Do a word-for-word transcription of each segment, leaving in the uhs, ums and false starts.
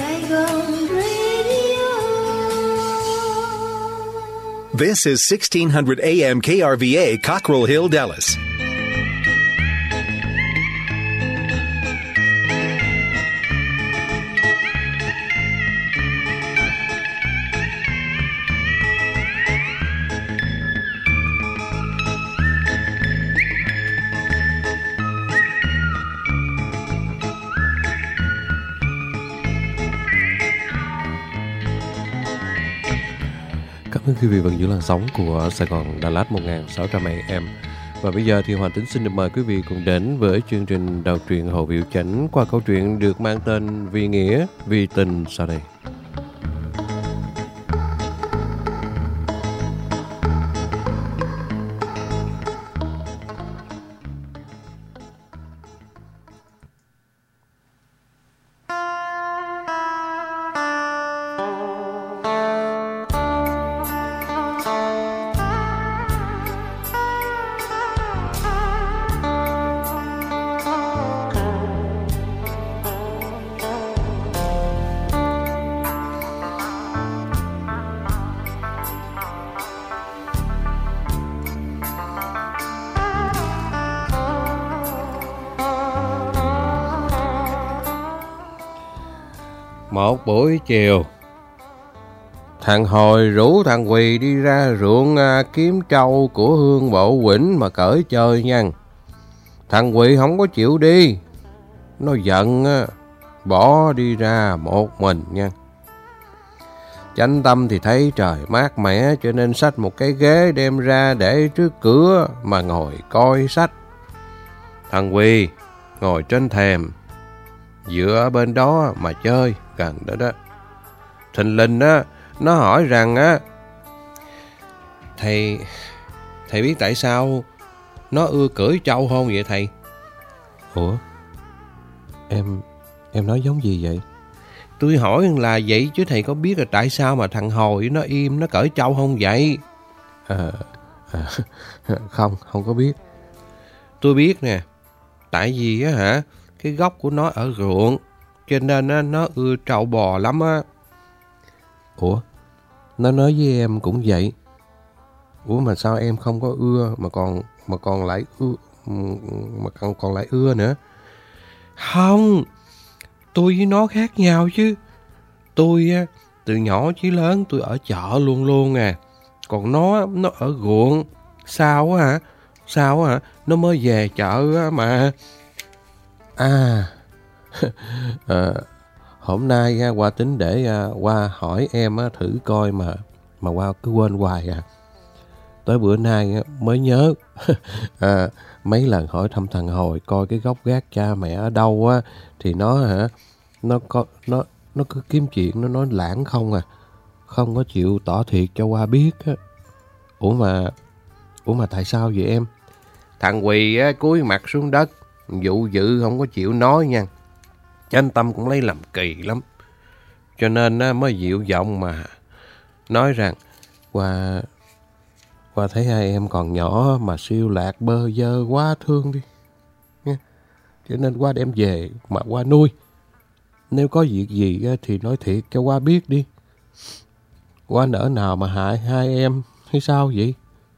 Saigon Radio. This is sixteen hundred A M K R V A, Cockrell Hill, Dallas. Cảm ơn quý vị vẫn giữ làn sóng của Sài Gòn Đà Lạt một nghìn sáu trăm A M. Và bây giờ thì Hoàng Tính xin được mời quý vị cùng đến với chương trình đọc truyện Hồ Biểu Chánh qua câu chuyện được mang tên Vì Nghĩa, Vì Tình sau đây. Một buổi chiều, thằng Hồi rủ thằng Quỳ đi ra ruộng à, kiếm trâu của Hương Bộ Quỳnh mà cởi chơi nha. Thằng Quỳ không có chịu đi, nó giận á, bỏ đi ra một mình nha. Chánh Tâm thì thấy trời mát mẻ cho nên xách một cái ghế đem ra để trước cửa mà ngồi coi sách. Thằng Quỳ ngồi trên thềm, dựa bên đó mà chơi gần đó đó. Thình lình á, nó hỏi rằng á, Thầy, thầy biết tại sao nó ưa cưỡi trâu không vậy thầy? Ủa? Em, em nói giống gì vậy? Tôi hỏi là vậy chứ thầy có biết là tại sao mà thằng Hồi nó im nó cởi trâu không vậy? À, à, không, không có biết. Tôi biết nè, tại vì á hả, cái gốc của nó ở ruộng, cho nên á, nó ưa trâu bò lắm á. Ủa? Nó nói với em cũng vậy. Ủa mà sao em không có ưa mà còn mà còn lại ưa mà còn còn lại ưa nữa? Không, tôi với nó khác nhau chứ. Tôi á, từ nhỏ chí lớn tôi ở chợ luôn luôn à. Còn nó nó ở ruộng. Sao á hả? Sao á hả? Nó mới về chợ á mà. À, à, hôm nay qua tính để à, qua hỏi em á, thử coi mà mà qua cứ quên hoài à. Tới bữa nay á, mới nhớ. à, mấy lần hỏi thăm thằng Hồi coi cái gốc gác cha mẹ ở đâu á, thì nó hả, nó có nó nó cứ kiếm chuyện, nó nói lãng không à, không có chịu tỏ thiệt cho qua biết á. Ủa mà ủa mà tại sao vậy em? Thằng Quỳ á, cúi mặt xuống đất, vụ dự không có chịu nói nha. Chánh Tâm cũng lấy làm kỳ lắm, cho nên á, mới dịu giọng mà nói rằng qua qua thấy hai em còn nhỏ mà siêu lạc bơ vơ quá thương đi nha. Cho nên qua đem về mà qua nuôi. Nếu có việc gì á, thì nói thiệt cho qua biết đi. Qua nỡ nào mà hại hai em hay sao vậy?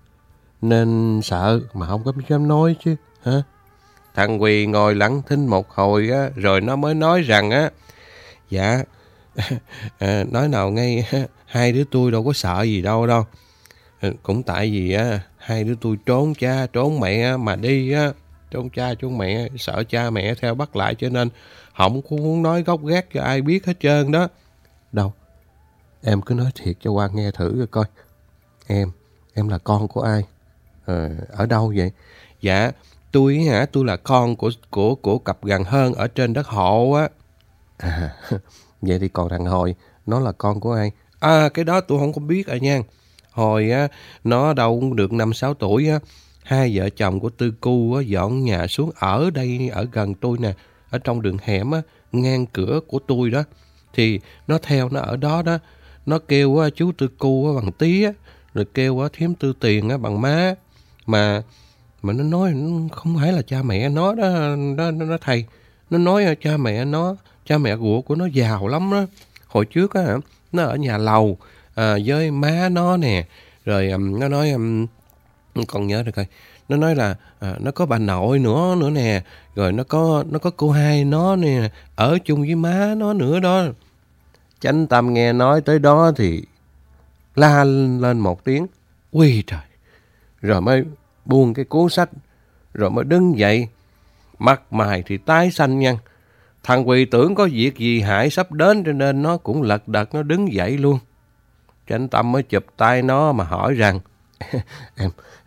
Nên sợ mà không có dám nói chứ hả? Thằng Quỳ ngồi lặng thinh một hồi á, rồi nó mới nói rằng á, dạ, à, nói nào ngay, hai đứa tôi đâu có sợ gì đâu đâu. Cũng tại vì á, hai đứa tôi trốn cha, trốn mẹ mà đi á, trốn cha, trốn mẹ, sợ cha mẹ theo bắt lại cho nên không có muốn nói gốc gác cho ai biết hết trơn đó. Đâu, em cứ nói thiệt cho Hoa nghe thử coi. Em, em là con của ai? À, ở đâu vậy? Dạ, tôi hả, tôi là con của của của cặp Gần Hơn ở trên đất hộ á. À, vậy thì còn thằng Hồi, nó là con của ai? À, cái đó tôi không có biết à nha. Hồi á, nó đâu cũng được năm sáu tuổi á, hai vợ chồng của Tư Cu á, dọn nhà xuống ở đây, ở gần tôi nè, ở trong đường hẻm á, ngang cửa của tôi đó. Thì nó theo nó ở đó đó, nó kêu á, chú Tư Cu á, bằng tí á, rồi kêu á, thím Tư Tiền á, bằng má. Mà mà nó nói nó không phải là cha mẹ nó đó, đó, đó, đó thầy. Nó nói cha mẹ nó cha mẹ của của nó giàu lắm đó. Hồi trước á, nó ở nhà lầu à, với má nó nè. Rồi um, nó nói, um, còn nhớ được coi, nó nói là à, nó có bà nội nữa nữa nè. Rồi nó có nó có cô hai nó nè, ở chung với má nó nữa đó. Chánh Tâm nghe nói tới đó thì la lên một tiếng, ui trời. Rồi mới buông cái cuốn sách, rồi mới đứng dậy. Mặt mày thì tái xanh nha. Thằng Quỳ tưởng có việc gì hại sắp đến, cho nên nó cũng lật đật nó đứng dậy luôn. Chánh Tâm mới chụp tay nó mà hỏi rằng, Em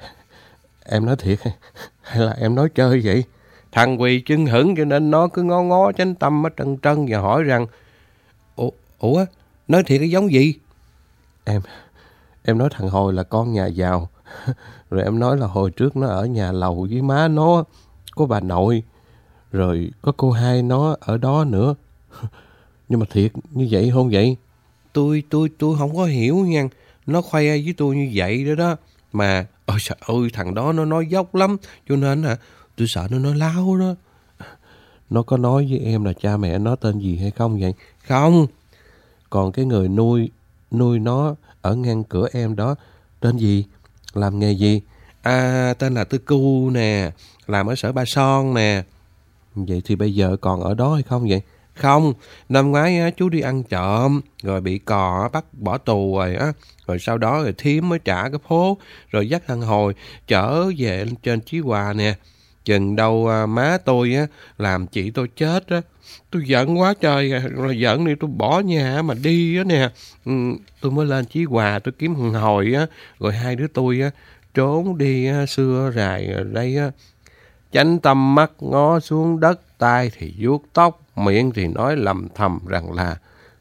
em nói thiệt hay là em nói chơi vậy? Thằng Quỳ chưng hửng cho nên nó cứ ngó ngó Chánh Tâm nó trân trân và hỏi rằng, Ủa, Ủa nói thiệt cái giống gì? Em Em nói thằng Hồi là con nhà giàu. Rồi em nói là hồi trước nó ở nhà lầu với má nó, có bà nội, rồi có cô hai nó ở đó nữa. Nhưng mà thiệt như vậy không vậy? Tôi tôi tôi không có hiểu nha. Nó khoe với tôi như vậy đó đó. Mà ôi trời ơi, thằng đó nó nói dốc lắm, cho nên hả, tôi sợ nó nói láo đó. Nó có nói với em là cha mẹ nó tên gì hay không vậy? Không. Còn cái người nuôi nuôi nó ở ngang cửa em đó tên gì? Làm nghề gì? À, tên là Tư Cu nè, làm ở sở Ba Son nè. Vậy thì bây giờ còn ở đó hay không vậy? Không, năm ngoái á, chú đi ăn trộm, rồi bị cò bắt bỏ tù rồi á. Rồi sau đó rồi thím mới trả cái phố, rồi dắt thằng Hồi chở về lên trên Chí Hòa nè. Chừng đâu à, má tôi á làm chị tôi chết á. Tôi giận quá trời, rồi giận đi tôi bỏ nhà mà đi á nè. Ừ, tôi mới lên Chí Hòa tôi kiếm thằng Hồi á, rồi hai đứa tôi á trốn đi á, xưa rài ở đây á. Chánh Tâm mắt ngó xuống đất, tay thì vuốt tóc, miệng thì nói lầm thầm rằng là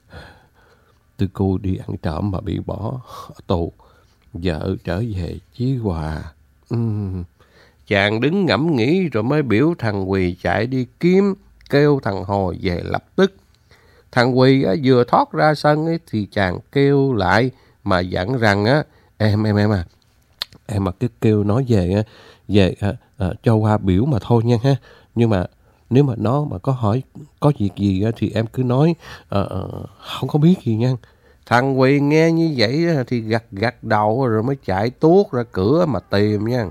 Tư Cu đi ăn trộm mà bị bỏ tù, vợ trở về Chí Hòa. Uhm. Chàng đứng ngẫm nghĩ rồi mới biểu thằng Quỳ chạy đi kiếm, kêu thằng Hồi về lập tức. Thằng Quỳ á, vừa thoát ra sân ấy, thì chàng kêu lại mà dặn rằng á, em em em à, em mà cứ kêu nói về á, về à, à, cho qua biểu mà thôi nha ha. Nhưng mà nếu mà nó mà có hỏi có việc gì á, thì em cứ nói à, à, không có biết gì nha. Thằng Quỳ nghe như vậy thì gật gật đầu rồi mới chạy tuốt ra cửa mà tìm nha.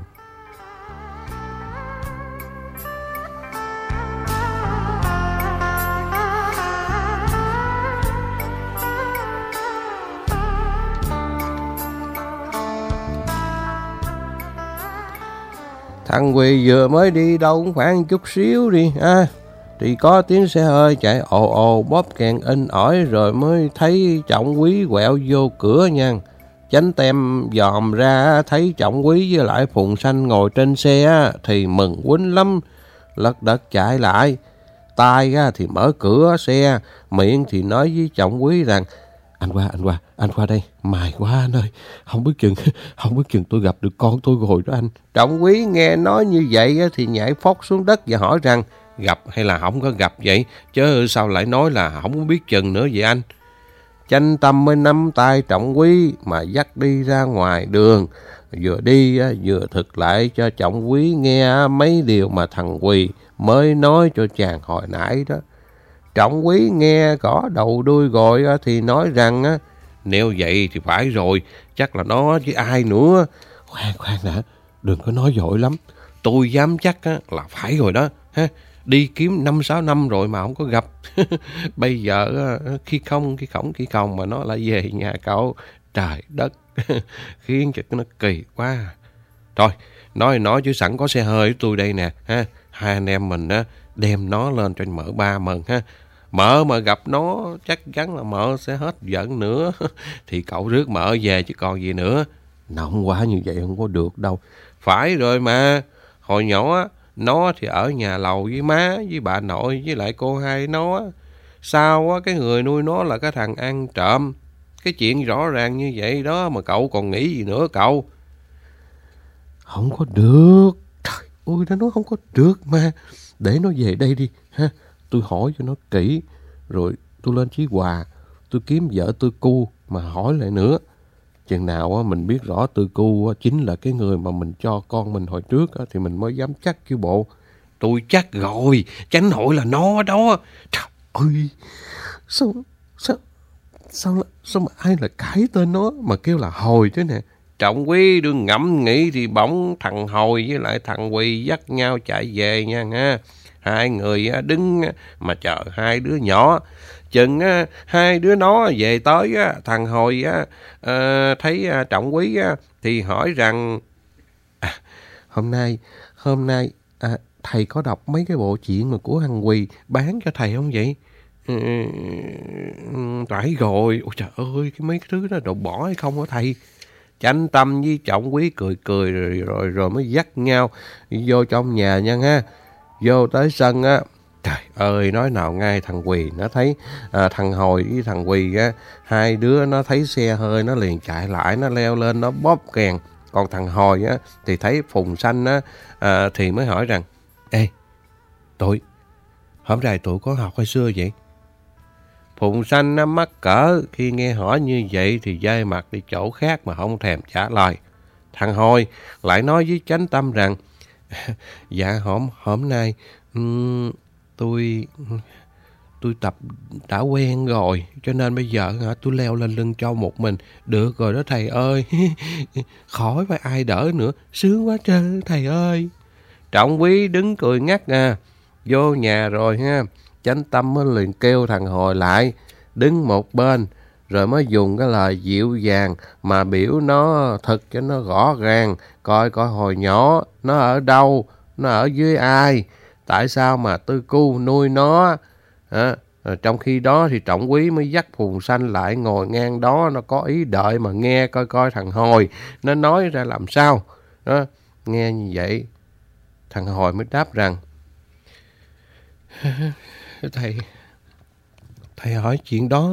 Thằng Quỳ vừa mới đi đâu cũng khoảng chút xíu đi à, thì có tiếng xe hơi chạy ồ ồ bóp kèn in ỏi, rồi mới thấy Trọng Quý quẹo vô cửa nha. Chánh Tem dòm ra thấy Trọng Quý với lại Phùng Xanh ngồi trên xe thì mừng quýnh lắm, lật đật chạy lại. Tay thì mở cửa xe, miệng thì nói với Trọng Quý rằng, Anh qua, anh qua, anh qua đây, mài quá anh ơi, không biết chừng, không biết chừng tôi gặp được con tôi rồi đó anh. Trọng Quý nghe nói như vậy thì nhảy phóc xuống đất và hỏi rằng, gặp hay là không có gặp vậy, chứ sao lại nói là không có biết chừng nữa vậy anh. Chánh Tâm mới nắm tay Trọng Quý mà dắt đi ra ngoài đường, vừa đi vừa thực lại cho Trọng Quý nghe mấy điều mà thằng Quỳ mới nói cho chàng hồi nãy đó. Trọng Quý nghe có đầu đuôi gội thì nói rằng, nếu vậy thì phải rồi, chắc là nó với ai nữa. Khoan khoan đã, đừng có nói dội lắm, tôi dám chắc là phải rồi đó. Ha, đi kiếm năm sáu năm rồi mà không có gặp. Bây giờ khi không, khi khổng, khi không mà nó lại về nhà cậu. Trời đất, khiến cho nó kỳ quá. Thôi, nói nói chứ sẵn có xe hơi của tôi đây nè. Ha, hai anh em mình á đem nó lên cho mợ ba mừng ha. Mợ mà gặp nó chắc chắn là mợ sẽ hết giận nữa. Thì cậu rước mợ về chứ còn gì nữa. Nóng quá như vậy không có được đâu. Phải rồi mà, hồi nhỏ á, nó thì ở nhà lầu với má, với bà nội, với lại cô hai nó. Sao á, cái người nuôi nó là cái thằng ăn trộm. Cái chuyện rõ ràng như vậy đó mà cậu còn nghĩ gì nữa cậu? Không có được. Trời ơi, nó nói không có được mà. Để nó về đây đi ha. Tôi hỏi cho nó kỹ. Rồi tôi lên Chí Hòa, tôi kiếm vợ Tư Cu mà hỏi lại nữa. Chừng nào á, mình biết rõ Tư Cu á, chính là cái người mà mình cho con mình hồi trước á, thì mình mới dám chắc chứ bộ. Tôi chắc rồi, Chánh Hội là nó đó. Ôi, sao, sao, sao, sao mà ai lại cãi tên nó mà kêu là Hồi thế nè? Trọng Quý đừng ngẫm nghĩ thì bỗng thằng Hồi với lại thằng Quỳ dắt nhau chạy về nha ha. Hai người đứng mà chờ hai đứa nhỏ. Chừng hai đứa nó về tới, thằng Hồi thấy Trọng Quý thì hỏi rằng à, hôm nay, hôm nay à, thầy có đọc mấy cái bộ chuyện mà của thằng Quỳ bán cho thầy không vậy? Ừ, phải rồi. Ôi trời ơi, cái mấy cái thứ đó đồ bỏ hay không hả thầy? Chánh Tâm với Trọng Quý cười cười rồi, rồi rồi mới dắt nhau vô trong nhà nha ha. Vô tới sân á, trời ơi, nói nào ngay thằng Quỳ nó thấy à, thằng Hồi với thằng Quỳ á, hai đứa nó thấy xe hơi nó liền chạy lại, nó leo lên nó bóp kèn. Còn thằng Hồi á thì thấy Phùng Xanh á à, thì mới hỏi rằng: Ê, tụi hôm nay tụi có học hay xưa vậy? Phùng Xanh nó mắc cỡ, khi nghe hỏi như vậy thì dây mặt đi chỗ khác mà không thèm trả lời. Thằng Hồi lại nói với Chánh Tâm rằng: Dạ hôm, hôm nay um, tôi tôi tập đã quen rồi, cho nên bây giờ hả, tôi leo lên lưng trâu một mình. Được rồi đó thầy ơi, khỏi phải ai đỡ nữa, sướng quá trơn thầy ơi. Trọng Quý đứng cười ngắt à. Vô nhà rồi ha, Chánh Tâm mới liền kêu thằng Hồi lại, đứng một bên, rồi mới dùng cái lời dịu dàng mà biểu nó thật cho nó rõ ràng, coi coi hồi nhỏ nó ở đâu, nó ở với ai, tại sao mà Tư Cu nuôi nó. À, trong khi đó thì Trọng Quý mới dắt Phùng Xanh lại ngồi ngang đó, nó có ý đợi mà nghe coi coi thằng Hồi nó nói ra làm sao. Đó, nghe như vậy, thằng Hồi mới đáp rằng: Thầy, thầy hỏi chuyện đó,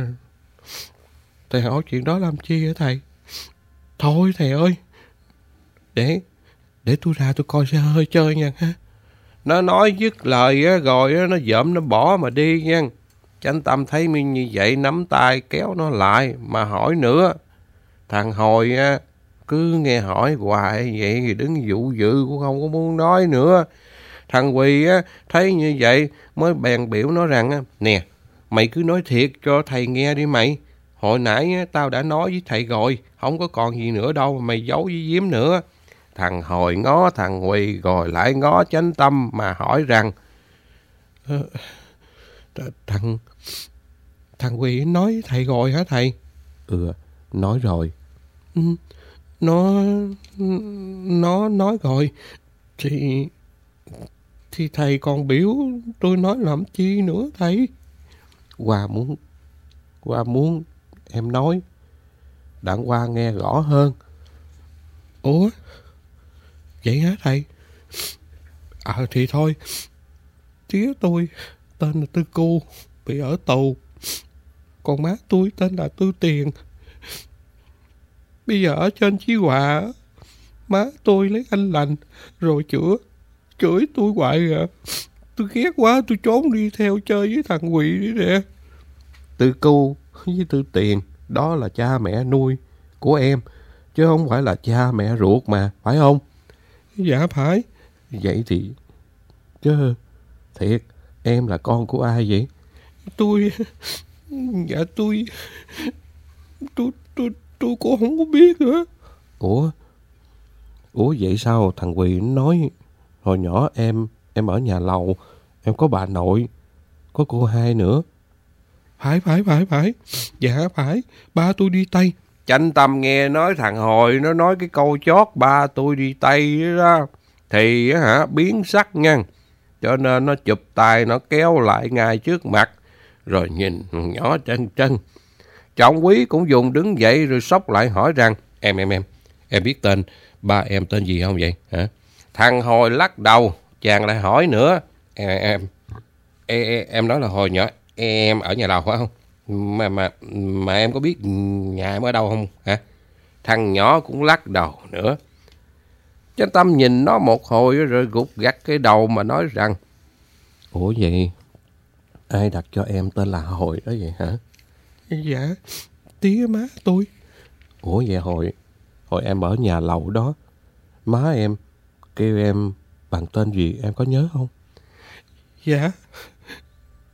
thầy hỏi chuyện đó làm chi hả thầy? Thôi thầy ơi, để, để tôi ra tôi coi xe hơi chơi nha ha. Nó nói dứt lời á, rồi á, nó dợm nó bỏ mà đi nha. Chánh Tâm thấy mình như vậy nắm tay kéo nó lại mà hỏi nữa. Thằng Hồi á, cứ nghe hỏi hoài vậy thì đứng dụ dự cũng không có muốn nói nữa. Thằng Quỳ á, thấy như vậy mới bèn biểu nó rằng: Nè, mày cứ nói thiệt cho thầy nghe đi mày. Hồi nãy á, tao đã nói với thầy rồi, không có còn gì nữa đâu mà mày giấu với giếm nữa. Thằng Hồi ngó thằng Quỳ rồi lại ngó Chánh Tâm mà hỏi rằng: ờ, Thằng thằng Quỳ nói với thầy rồi hả thầy? Ừ, nói rồi. Ừ, nó nó nói rồi thì thì thầy còn biểu tôi nói làm chi nữa thầy? Hoa muốn Hoa muốn em nói, đặng Hoa nghe rõ hơn. Ủa, vậy hả thầy? À thì thôi, tía tôi tên là Tư Cu, bị ở tù. Còn má tôi tên là Tư Tiền. Bây giờ ở trên Chí Hòa, má tôi lấy anh lành rồi chữa chửi tôi hoài à. Tôi ghét quá, tôi trốn đi theo chơi với thằng Quỳ đi nè. Tư Cu với Tư Tiền đó là cha mẹ nuôi của em, chứ không phải là cha mẹ ruột mà, phải không? Dạ phải. Vậy thì chứ thiệt em là con của ai vậy? Tôi dạ tôi tôi tôi tôi cũng không có biết nữa. Ủa Ủa vậy sao thằng Quỳ nói hồi nhỏ em em ở nhà lầu, em có bà nội, có cô hai nữa. Phải phải phải phải. Dạ phải, ba tôi đi Tây. Chánh Tâm nghe nói thằng Hồi nó nói cái câu chót ba tôi đi Tây đó thì hả biến sắc nha. Cho nên nó chụp tay nó kéo lại ngay trước mặt, rồi nhìn nhỏ chân chân. Trọng Quý cũng dùng đứng dậy rồi xốc lại hỏi rằng: Em em em, em biết tên ba em tên gì không vậy? Hả? Thằng Hồi lắc đầu, chàng lại hỏi nữa: Em em em, em nói là hồi nhỏ em ở nhà lầu phải không? Mà mà mà em có biết nhà em ở đâu không hả? Thằng nhỏ cũng lắc đầu nữa. Chánh Tâm nhìn nó một hồi rồi gục gặt cái đầu mà nói rằng: Ủa vậy ai đặt cho em tên là Hồi đó vậy hả? Dạ, tía má tôi. Ủa vậy hồi hồi em ở nhà lầu đó, má em kêu em bằng tên gì em có nhớ không? Dạ,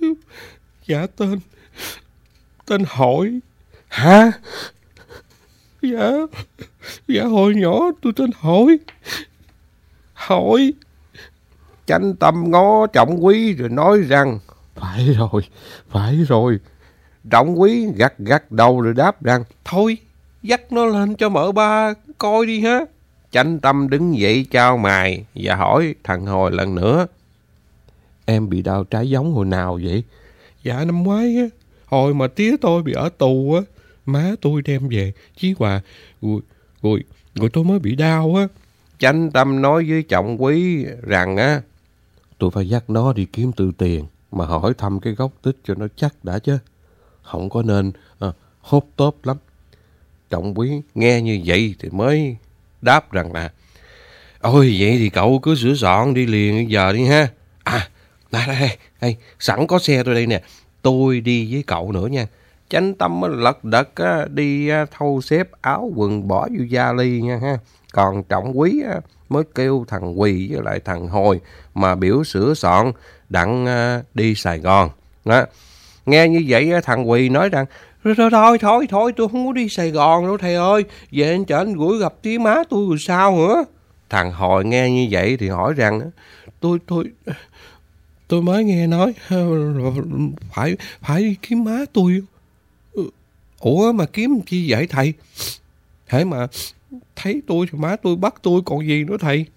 Dạ tên, tên Hội. Hả? Dạ, dạ hồi nhỏ tôi tên Hội. Hội. Chánh Tâm ngó Trọng Quý rồi nói rằng, phải rồi, phải rồi. Trọng Quý gật gật đầu rồi đáp rằng, thôi, dắt nó lên cho mợ ba coi đi ha. Chánh Tâm đứng dậy chào mày và hỏi thằng Hồi lần nữa, em bị đau trái giống hồi nào vậy? Dạ năm ngoái á, hồi mà tía tôi bị ở tù á, má tôi đem về Chí Hòa, rồi, rồi, rồi tôi mới bị đau á. Chánh Tâm nói với Trọng Quý rằng á, tôi phải dắt nó đi kiếm từ tiền mà hỏi thăm cái gốc tích cho nó chắc đã chứ. Không có nên à, hốt tốt lắm. Trọng Quý nghe như vậy thì mới đáp rằng là, ôi vậy thì cậu cứ sửa soạn đi liền bây giờ đi ha. À, đây, đây, đây, sẵn có xe tôi đây nè, tôi đi với cậu nữa nha. Chánh Tâm lật đật đi thâu xếp áo quần bỏ vô vali nha ha. Còn Trọng Quý mới kêu thằng Quỳ với lại thằng Hồi mà biểu sửa soạn đặng đi Sài Gòn. Đó. Nghe như vậy thằng Quỳ nói rằng, Thôi, thôi, thôi, thôi, thôi, tôi không có đi Sài Gòn đâu thầy ơi. Về anh chở anh gửi gặp tí má tôi rồi sao nữa. Thằng Hồi nghe như vậy thì hỏi rằng, Tôi, tôi, tôi mới nghe nói, phải, phải đi kiếm má tôi. Ủa mà kiếm chi vậy thầy? Thế mà thấy tôi thì má tôi bắt tôi còn gì nữa thầy.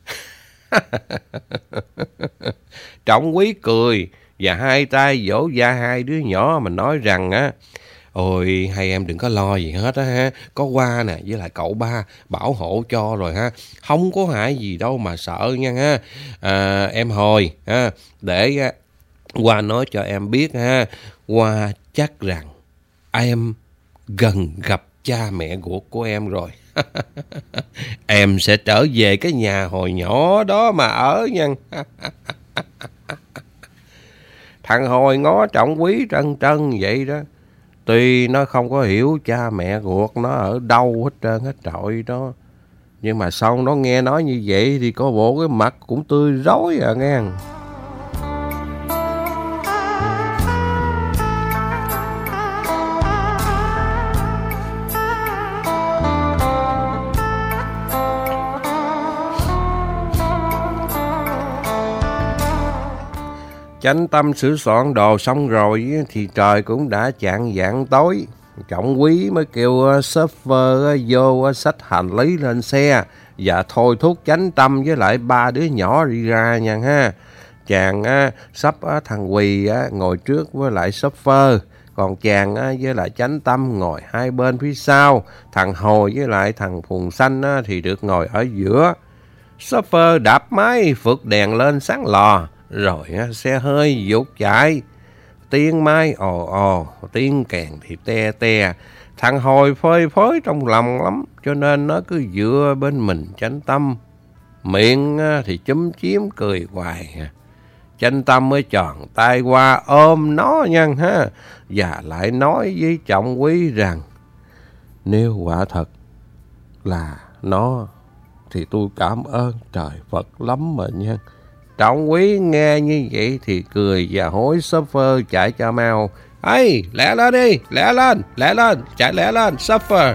Trọng Quý cười và hai tay vỗ vai hai đứa nhỏ mà nói rằng á, ôi hai em đừng có lo gì hết á ha, có Qua nè với lại cậu ba bảo hộ cho rồi ha, không có hại gì đâu mà sợ nha ha. À, em Hồi ha, để Qua nói cho em biết ha, Qua chắc rằng em gần gặp cha mẹ ruột của em rồi. Em sẽ trở về cái nhà hồi nhỏ đó mà ở nha. Thằng Hồi ngó Trọng Quý trân trân vậy đó. Tuy nó không có hiểu cha mẹ ruột nó ở đâu hết trơn hết trọi đó, nhưng mà sau nó nghe nói như vậy thì có bộ cái mặt cũng tươi rói à nghe. Chánh Tâm sửa soạn đồ xong rồi thì trời cũng đã chạng vạng tối. Trọng Quý mới kêu shopper vô xách hành lý lên xe và thôi thúc Chánh Tâm với lại ba đứa nhỏ đi ra nha ha. Chàng sắp thằng Quỳ ngồi trước với lại shopper, còn chàng với lại Chánh Tâm ngồi hai bên phía sau. Thằng Hồi với lại thằng Phùng Xanh thì được ngồi ở giữa. Shopper đạp máy phượt đèn lên sáng lò, rồi xe hơi vụt chạy. Tiếng máy ồ ồ, tiếng kèn thì te te. Thằng Hồi phơi phới trong lòng lắm, cho nên nó cứ dựa bên mình Chánh Tâm. Miệng thì chúm chím cười hoài. Chánh Tâm mới tròn tay qua ôm nó nha ha, và lại nói với Trọng Quý rằng, nếu quả thật là nó thì tôi cảm ơn trời Phật lắm mà nha. Trọng Quý nghe như vậy thì cười và hối shopper chạy cho mau. Ê, lẹ lên đi, lẹ lên, lẹ lên, chạy lẹ lên, shopper.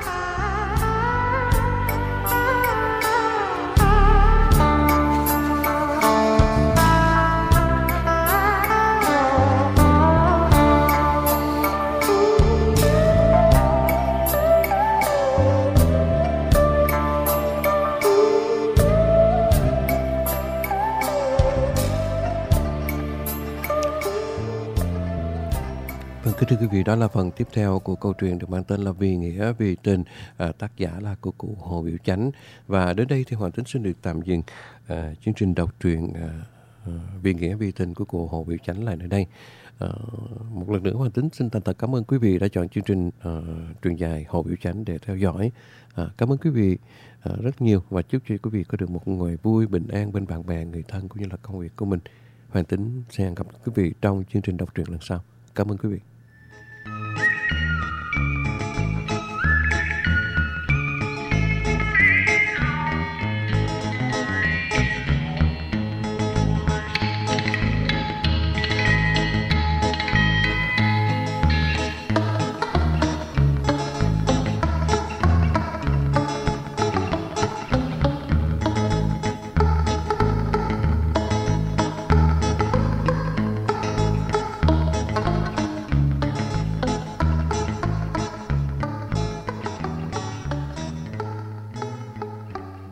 Kính thưa quý vị, đó là phần tiếp theo của câu chuyện được mang tên là Vì Nghĩa Vì Tình, à, tác giả là của cụ Hồ Biểu Chánh. Và đến đây thì Hoàng Tính xin được tạm dừng à, chương trình đọc truyện à, à, Vì Nghĩa Vì Tình của cụ Hồ Biểu Chánh lại nơi đây. À, một lần nữa Hoàng Tính xin thành thật cảm ơn quý vị đã chọn chương trình à, truyện dài Hồ Biểu Chánh để theo dõi. À, cảm ơn quý vị à, rất nhiều và chúc cho quý vị có được một ngày vui, bình an bên bạn bè, người thân cũng như là công việc của mình. Hoàng Tính sẽ hẹn gặp quý vị trong chương trình đọc truyện lần sau. Cảm ơn quý vị.